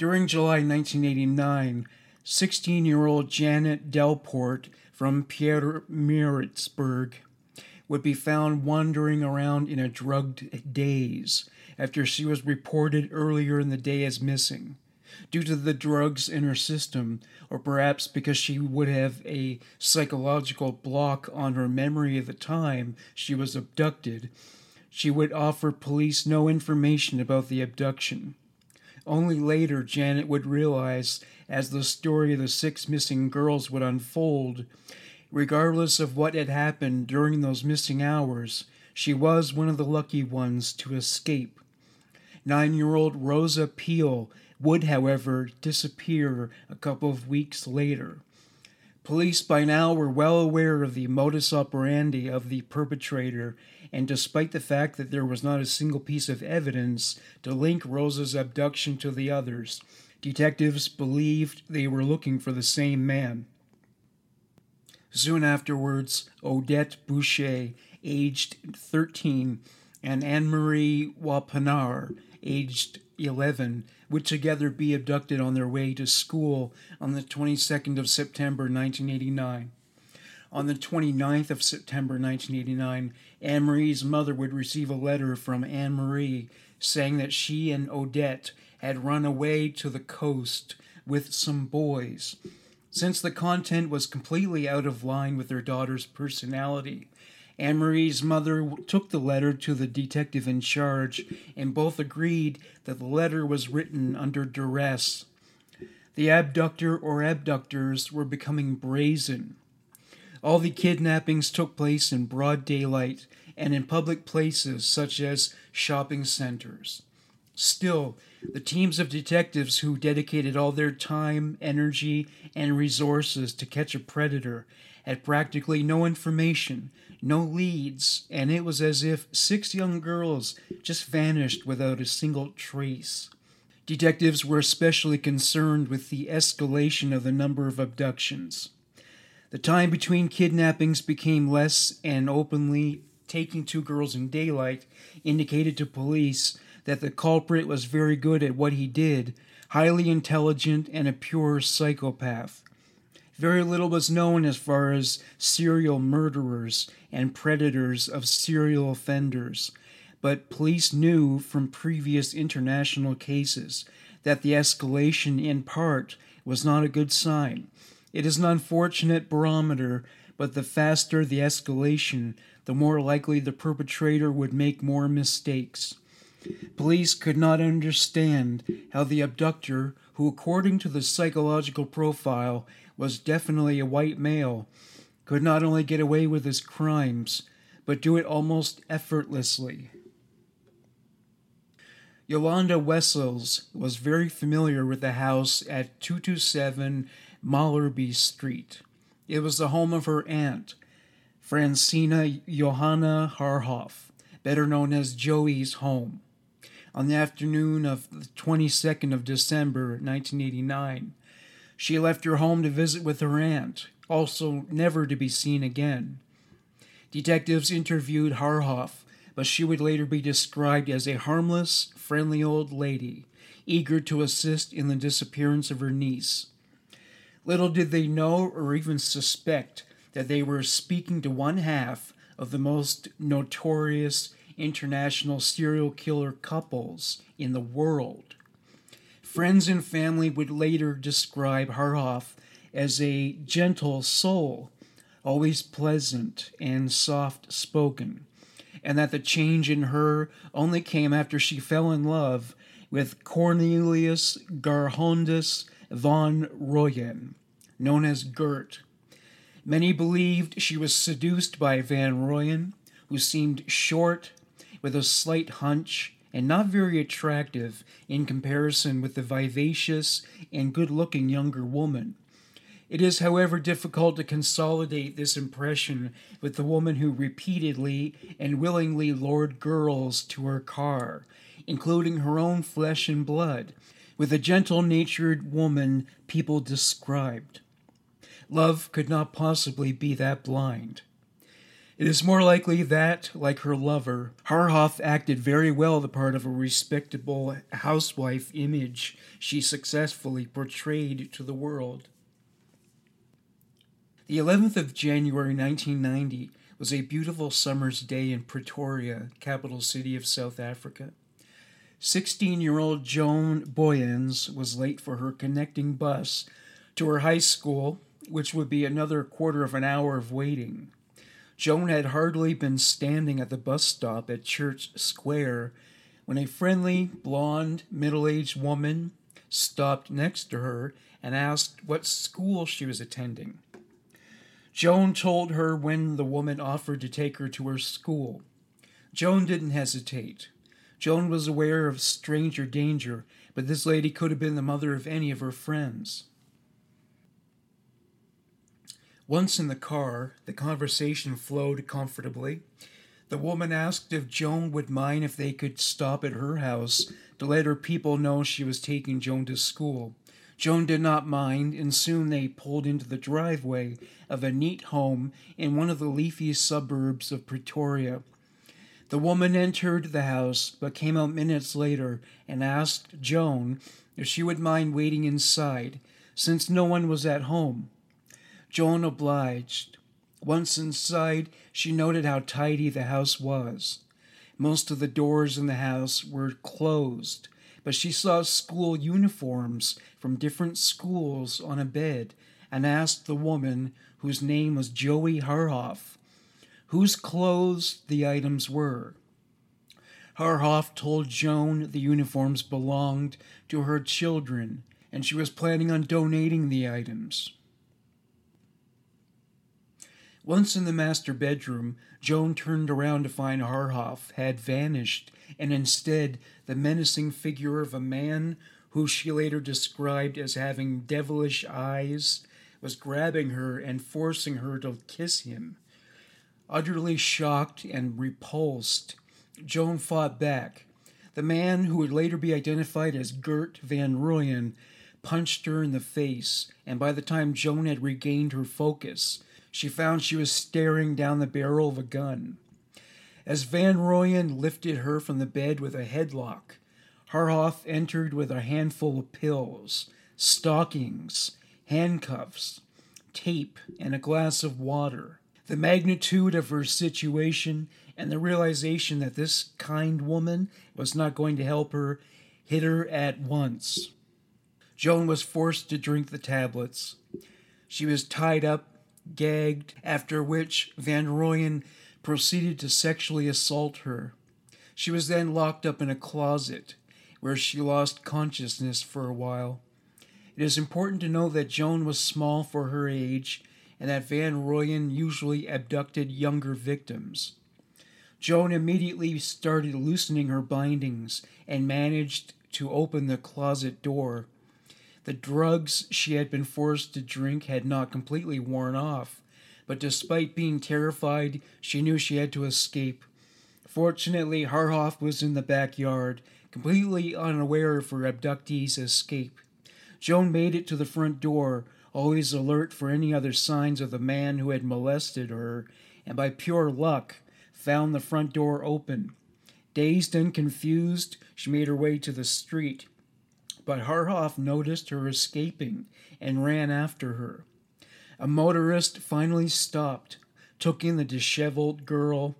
During July 1989, 16-year-old Janet Delport from Pietermaritzburg would be found wandering around in a drugged daze after she was reported earlier in the day as missing. Due to the drugs in her system, or perhaps because she would have a psychological block on her memory of the time she was abducted, she would offer police no information about the abduction. Only later Janet would realize, as the story of the 6 missing girls would unfold, regardless of what had happened during those missing hours, she was one of the lucky ones to escape. 9-year-old Rosa Peel would, however, disappear a couple of weeks later. Police by now were well aware of the modus operandi of the perpetrator, and despite the fact that there was not a single piece of evidence to link Rosa's abduction to the others, detectives believed they were looking for the same man. Soon afterwards, Odette Boucher, aged 13, and Anne-Marie Wapanar, aged 11, would together be abducted on their way to school on the 22nd of September 1989. On the 29th of September 1989, Anne-Marie's mother would receive a letter from Anne-Marie saying that she and Odette had run away to the coast with some boys. Since the content was completely out of line with their daughter's personality, Anne-Marie's mother took the letter to the detective in charge, and both agreed that the letter was written under duress. The abductor or abductors were becoming brazen. All the kidnappings took place in broad daylight and in public places such as shopping centers. Still, the teams of detectives who dedicated all their time, energy, and resources to catch a predator had practically no information, no leads, and it was as if 6 young girls just vanished without a single trace. Detectives were especially concerned with the escalation of the number of abductions. The time between kidnappings became less, and openly taking 2 girls in daylight indicated to police that the culprit was very good at what he did, highly intelligent, and a pure psychopath. Very little was known as far as serial murderers and predators of serial offenders, but police knew from previous international cases that the escalation in part was not a good sign. It is an unfortunate barometer, but the faster the escalation, the more likely the perpetrator would make more mistakes. Police could not understand how the abductor, who according to the psychological profile was definitely a white male, could not only get away with his crimes, but do it almost effortlessly. Yolanda Wessels was very familiar with the house at 227 Mallerby Street. It was the home of her aunt, Francina Johanna Harhoff, better known as Joey's home. On the afternoon of the 22nd of December, 1989, she left her home to visit with her aunt, also never to be seen again. Detectives interviewed Harhoff, but she would later be described as a harmless, friendly old lady, eager to assist in the disappearance of her niece. Little did they know or even suspect that they were speaking to one half of the most notorious international serial killer couples in the world. Friends and family would later describe Harhoff as a gentle soul, always pleasant and soft-spoken, and that the change in her only came after she fell in love with Cornelius Garhondus von Royen, known as Gert. Many believed she was seduced by Van Royen, who seemed short, with a slight hunch, and not very attractive in comparison with the vivacious and good-looking younger woman. It is, however, difficult to consolidate this impression with the woman who repeatedly and willingly lured girls to her car, including her own flesh and blood, with the gentle-natured woman people described. Love could not possibly be that blind. It is more likely that, like her lover, Harhoff acted very well the part of a respectable housewife image she successfully portrayed to the world. The 11th of January 1990 was a beautiful summer's day in Pretoria, capital city of South Africa. 16-year-old Joan Boyens was late for her connecting bus to her high school, which would be another quarter of an hour of waiting. Joan had hardly been standing at the bus stop at Church Square when a friendly, blonde, middle-aged woman stopped next to her and asked what school she was attending. Joan told her when the woman offered to take her to her school. Joan didn't hesitate. Joan was aware of stranger danger, but this lady could have been the mother of any of her friends. Once in the car, the conversation flowed comfortably. The woman asked if Joan would mind if they could stop at her house to let her people know she was taking Joan to school. Joan did not mind, and soon they pulled into the driveway of a neat home in one of the leafy suburbs of Pretoria. The woman entered the house, but came out minutes later and asked Joan if she would mind waiting inside, since no one was at home. Joan obliged. Once inside, she noted how tidy the house was. Most of the doors in the house were closed, but she saw school uniforms from different schools on a bed and asked the woman, whose name was Joey Harhoff, whose clothes the items were. Harhoff told Joan the uniforms belonged to her children, and she was planning on donating the items. Once in the master bedroom, Joan turned around to find Harhoff had vanished, and instead the menacing figure of a man who she later described as having devilish eyes was grabbing her and forcing her to kiss him. Utterly shocked and repulsed, Joan fought back. The man, who would later be identified as Gert Van Rooyen, punched her in the face, and by the time Joan had regained her focus, she found she was staring down the barrel of a gun. As Van Rooyen lifted her from the bed with a headlock, Harhoff entered with a handful of pills, stockings, handcuffs, tape, and a glass of water. The magnitude of her situation and the realization that this kind woman was not going to help her hit her at once. Joan was forced to drink the tablets. She was tied up, gagged, after which Van Rooyen proceeded to sexually assault her. She was then locked up in a closet, where she lost consciousness for a while. It is important to know that Joan was small for her age, and that Van Rooyen usually abducted younger victims. Joan immediately started loosening her bindings and managed to open the closet door. The drugs she had been forced to drink had not completely worn off, but despite being terrified, she knew she had to escape. Fortunately, Harhoff was in the backyard, completely unaware of her abductee's escape. Joan made it to the front door, always alert for any other signs of the man who had molested her, and by pure luck, found the front door open. Dazed and confused, she made her way to the street. But Harhoff noticed her escaping and ran after her. A motorist finally stopped, took in the disheveled girl.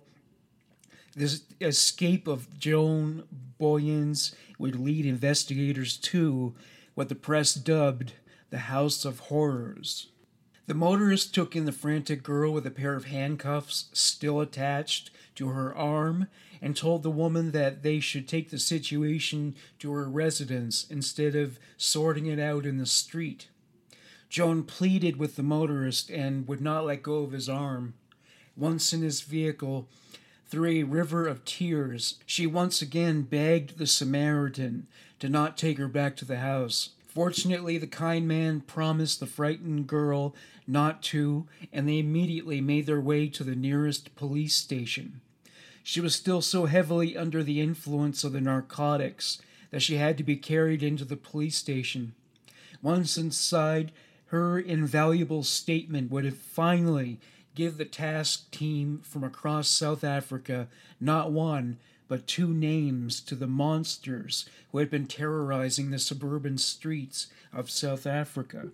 This escape of Joan Boyens would lead investigators to what the press dubbed the House of Horrors. The motorist took in the frantic girl with a pair of handcuffs still attached to her arm and told the woman that they should take the situation to her residence instead of sorting it out in the street. Joan pleaded with the motorist and would not let go of his arm. Once in his vehicle, through a river of tears, she once again begged the Samaritan to not take her back to the house. Fortunately, the kind man promised the frightened girl not to, and they immediately made their way to the nearest police station. She was still so heavily under the influence of the narcotics that she had to be carried into the police station. Once inside, her invaluable statement would have finally give the task team from across South Africa not one, but two names to the monsters who had been terrorizing the suburban streets of South Africa.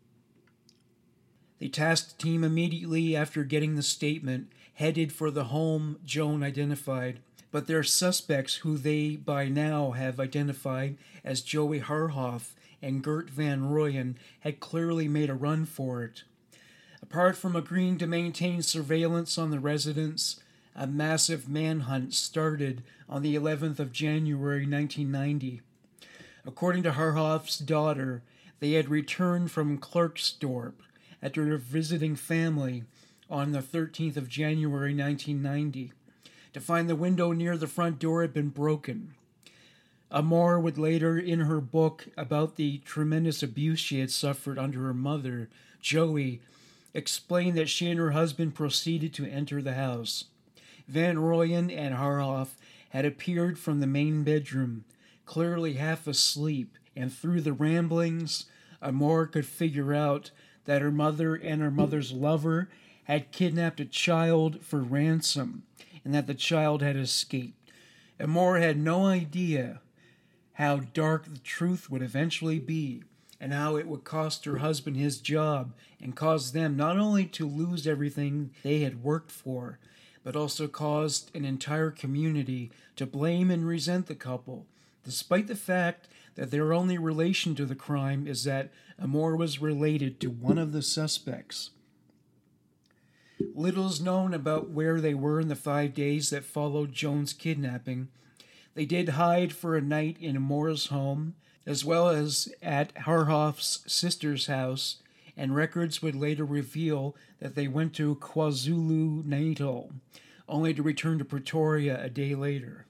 The task team, immediately after getting the statement, headed for the home Joan identified, but their suspects, who they by now have identified as Joey Harhoff and Gert Van Rooyen, had clearly made a run for it. Apart from agreeing to maintain surveillance on the residence, a massive manhunt started on the 11th of January 1990. According to Harhoff's daughter, they had returned from Klerksdorp after visiting family on the 13th of January 1990 to find the window near the front door had been broken. Amor would later, in her book about the tremendous abuse she had suffered under her mother, Joey, explain that she and her husband proceeded to enter the house. Van Rooyen and Harhoff had appeared from the main bedroom, clearly half asleep, and through the ramblings, Amor could figure out that her mother and her mother's lover had kidnapped a child for ransom, and that the child had escaped. Amor had no idea how dark the truth would eventually be, and how it would cost her husband his job and cause them not only to lose everything they had worked for, but also caused an entire community to blame and resent the couple, despite the fact that their only relation to the crime is that Amor was related to one of the suspects. Little is known about where they were in the 5 days that followed Joan's kidnapping. They did hide for a night in Amor's home, as well as at Harhoff's sister's house, and records would later reveal that they went to KwaZulu-Natal, only to return to Pretoria a day later.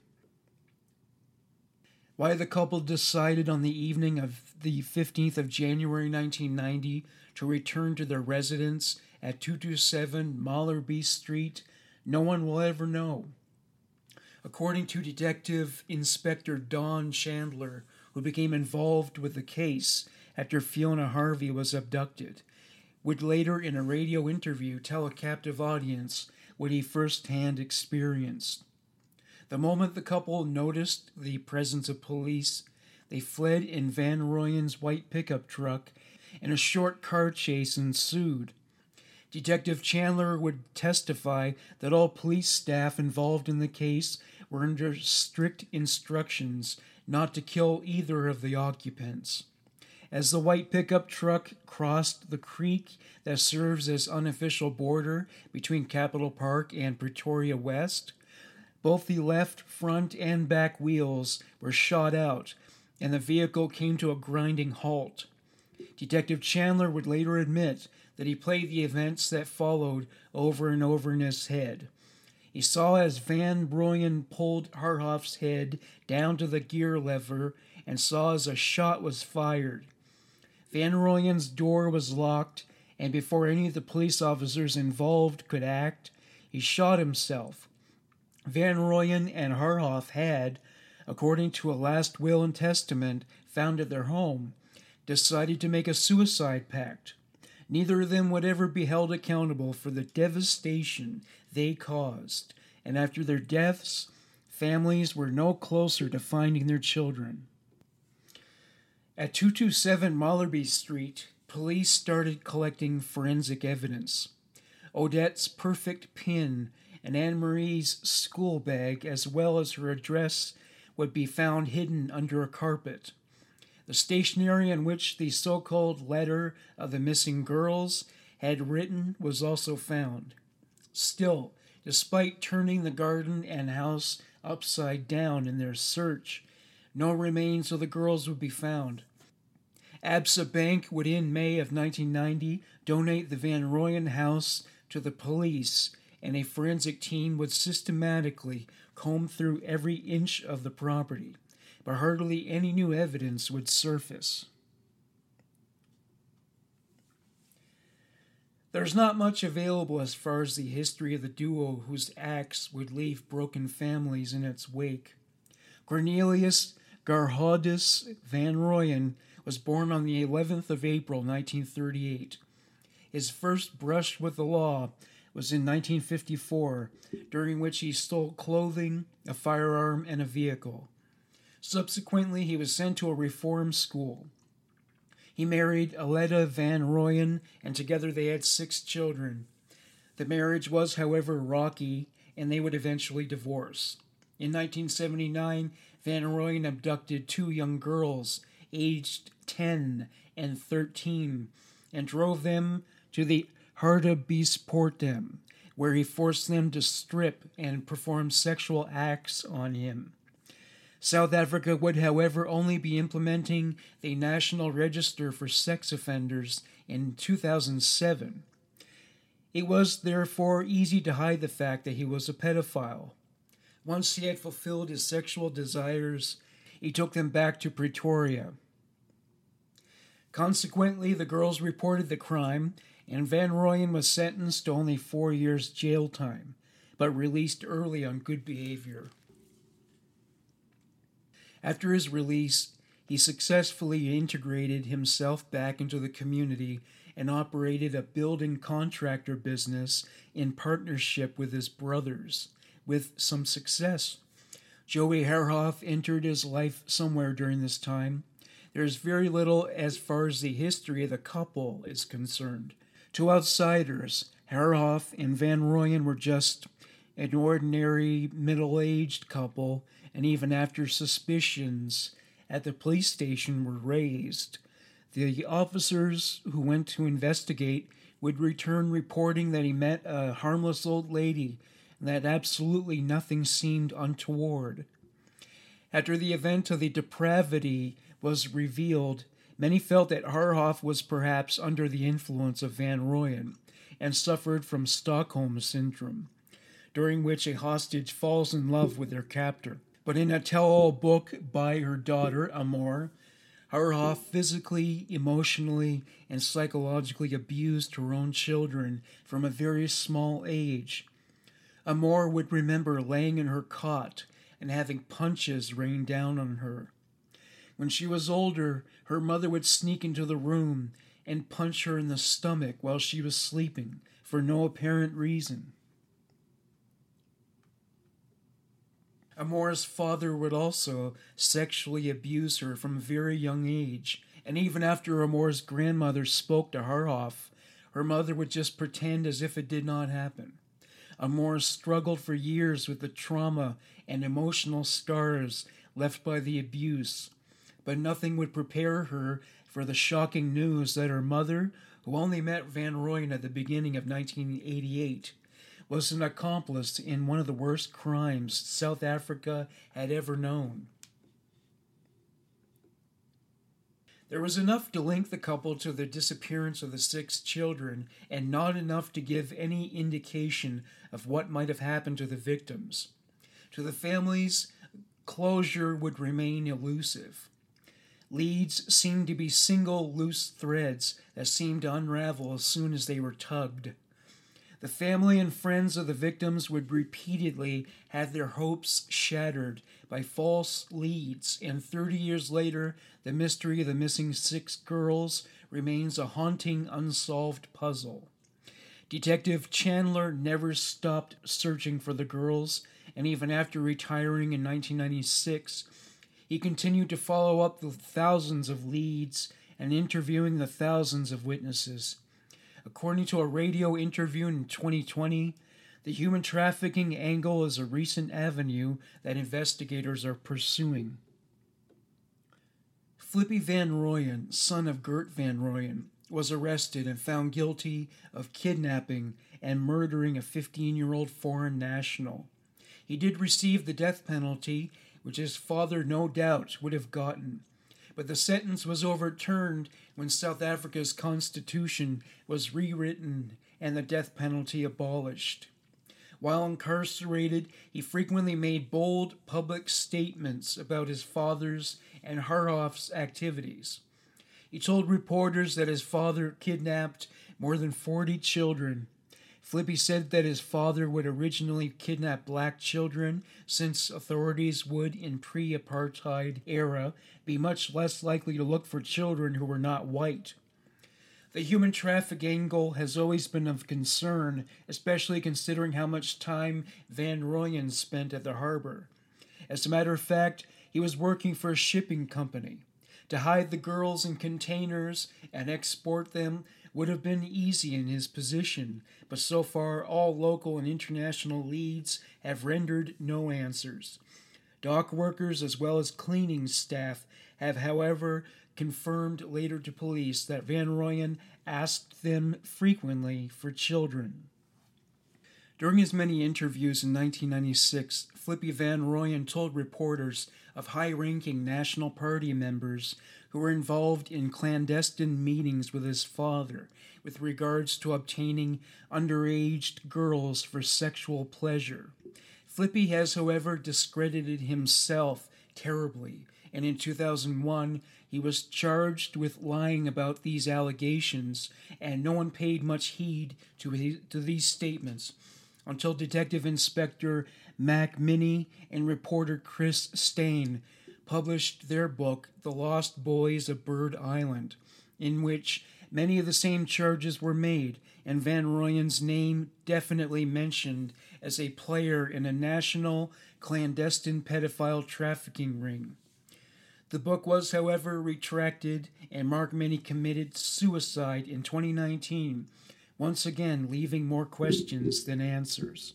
Why the couple decided on the evening of the 15th of January 1990 to return to their residence at 227 Mallerby Street, no one will ever know. According to Detective Inspector Don Chandler, who became involved with the case after Fiona Harvey was abducted, would later in a radio interview tell a captive audience what he firsthand experienced. The moment the couple noticed the presence of police, they fled in Van Rooyen's white pickup truck, and a short car chase ensued. Detective Chandler would testify that all police staff involved in the case were under strict instructions not to kill either of the occupants. As the white pickup truck crossed the creek that serves as unofficial border between Capitol Park and Pretoria West, both the left front and back wheels were shot out, and the vehicle came to a grinding halt. Detective Chandler would later admit that he played the events that followed over and over in his head. He saw as Van Rooyen pulled Harhoff's head down to the gear lever and saw as a shot was fired. Van Rooyen's door was locked, and before any of the police officers involved could act, he shot himself. Van Rooyen and Harhoff had, according to a last will and testament found at their home, decided to make a suicide pact. Neither of them would ever be held accountable for the devastation they caused, and after their deaths, families were no closer to finding their children. At 227 Mallerby Street, police started collecting forensic evidence. Odette's perfect pin and Anne-Marie's school bag, as well as her address, would be found hidden under a carpet. The stationery on which the so-called letter of the missing girls had written was also found. Still, despite turning the garden and house upside down in their search, no remains of the girls would be found. Absa Bank would in May of 1990 donate the Van Rooyen house to the police, and a forensic team would systematically comb through every inch of the property, but hardly any new evidence would surface. There's not much available as far as the history of the duo whose acts would leave broken families in its wake. Cornelius Gerhardus Van Rooyen was born on the 11th of April, 1938. His first brush with the law was in 1954, during which he stole clothing, a firearm, and a vehicle. Subsequently, he was sent to a reform school. He married Aletta Van Rooyen, and together they had 6 children. The marriage was, however, rocky, and they would eventually divorce. In 1979, Van Rooyen abducted 2 young girls, aged 10 and 13, and drove them to the Hartbeespoort, where he forced them to strip and perform sexual acts on him. South Africa would, however, only be implementing the National Register for Sex Offenders in 2007. It was, therefore, easy to hide the fact that he was a pedophile. Once he had fulfilled his sexual desires, he took them back to Pretoria. Consequently, the girls reported the crime, and Van Rooyen was sentenced to only 4 years jail time, but released early on good behavior. After his release, he successfully integrated himself back into the community and operated a building contractor business in partnership with his brothers, with some success. Joey Haarhoff entered his life somewhere during this time. There is very little as far as the history of the couple is concerned. To outsiders, Haarhoff and Van Rooyen were just an ordinary middle-aged couple, and even after suspicions at the police station were raised, the officers who went to investigate would return reporting that he met a harmless old lady and that absolutely nothing seemed untoward. After the event of the depravity was revealed, many felt that Haarhoff was perhaps under the influence of Van Rooyen and suffered from Stockholm Syndrome, during which a hostage falls in love with their captor. But in a tell-all book by her daughter, Amor, Haarhoff physically, emotionally, and psychologically abused her own children from a very small age. Amor would remember laying in her cot and having punches rain down on her. When she was older, her mother would sneak into the room and punch her in the stomach while she was sleeping, for no apparent reason. Amor's father would also sexually abuse her from a very young age, and even after Amor's grandmother spoke to Haarhoff, her mother would just pretend as if it did not happen. Amor struggled for years with the trauma and emotional scars left by the abuse, but nothing would prepare her for the shocking news that her mother, who only met Van Rooyen at the beginning of 1988, was an accomplice in one of the worst crimes South Africa had ever known. There was enough to link the couple to the disappearance of the 6 children, and not enough to give any indication of what might have happened to the victims. To the families, closure would remain elusive. Leads seemed to be single loose threads that seemed to unravel as soon as they were tugged. The family and friends of the victims would repeatedly have their hopes shattered by false leads, and 30 years later, the mystery of the missing 6 girls remains a haunting, unsolved puzzle. Detective Chandler never stopped searching for the girls, and even after retiring in 1996, he continued to follow up the thousands of leads and interviewing the thousands of witnesses. According to a radio interview in 2020, the human trafficking angle is a recent avenue that investigators are pursuing. Flippy Van Rooyen, son of Gert Van Rooyen, was arrested and found guilty of kidnapping and murdering a 15-year-old foreign national. He did receive the death penalty, which his father no doubt would have gotten, but the sentence was overturned when South Africa's constitution was rewritten and the death penalty abolished. While incarcerated, he frequently made bold public statements about his father's and Haarhoff's activities. He told reporters that his father kidnapped more than 40 children. Flippy said that his father would originally kidnap black children, since authorities would, in pre-apartheid era, be much less likely to look for children who were not white. The human traffic angle has always been of concern, especially considering how much time Van Rooyen spent at the harbor. As a matter of fact, he was working for a shipping company. To hide the girls in containers and export them would have been easy in his position, but so far all local and international leads have rendered no answers. Dock workers as well as cleaning staff have, however, confirmed later to police that Van Rooyen asked them frequently for children. During his many interviews in 1996, Flippy Van Rooyen told reporters of high-ranking National Party members who were involved in clandestine meetings with his father with regards to obtaining underage girls for sexual pleasure. Flippy has, however, discredited himself terribly, and in 2001 he was charged with lying about these allegations, and no one paid much heed to these statements until Detective Inspector Mac Minney and reporter Chris Stain published their book, The Lost Boys of Bird Island, in which many of the same charges were made, and Van Rooyen's name definitely mentioned as a player in a national clandestine pedophile trafficking ring. The book was, however, retracted, and Mark Minney committed suicide in 2019, once again leaving more questions than answers.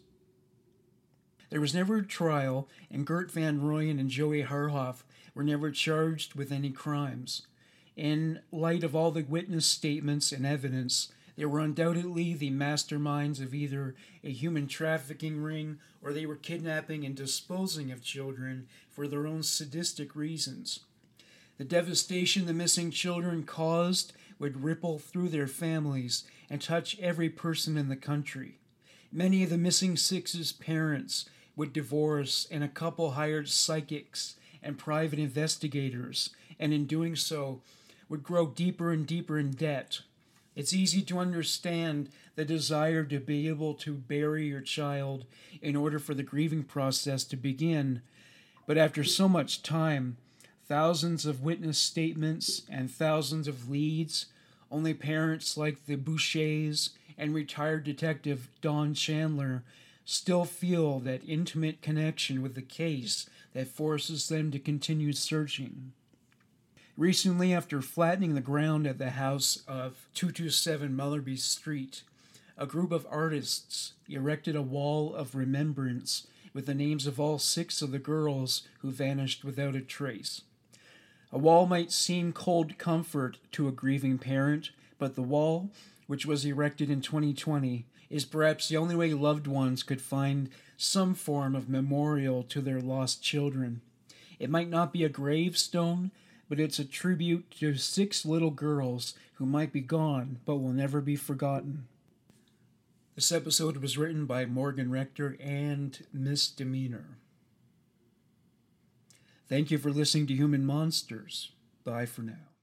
There was never a trial, and Gert Van Rooyen and Joey Harhoff were never charged with any crimes. In light of all the witness statements and evidence, they were undoubtedly the masterminds of either a human trafficking ring or they were kidnapping and disposing of children for their own sadistic reasons. The devastation the missing children caused would ripple through their families and touch every person in the country. Many of the missing six's parents would divorce, and a couple hired psychics and private investigators, and in doing so would grow deeper and deeper in debt. It's easy to understand the desire to be able to bury your child in order for the grieving process to begin, but after so much time, thousands of witness statements and thousands of leads, only parents like the Bouchers and retired detective Don Chandler still feel that intimate connection with the case that forces them to continue searching. Recently, after flattening the ground at the house of 227 Mellerby Street, a group of artists erected a wall of remembrance with the names of all 6 of the girls who vanished without a trace. A wall might seem cold comfort to a grieving parent, but the wall, which was erected in 2020, is perhaps the only way loved ones could find some form of memorial to their lost children. It might not be a gravestone, but it's a tribute to 6 little girls who might be gone but will never be forgotten. This episode was written by Morgan Rector and Misdemeanor. Thank you for listening to Human Monsters. Bye for now.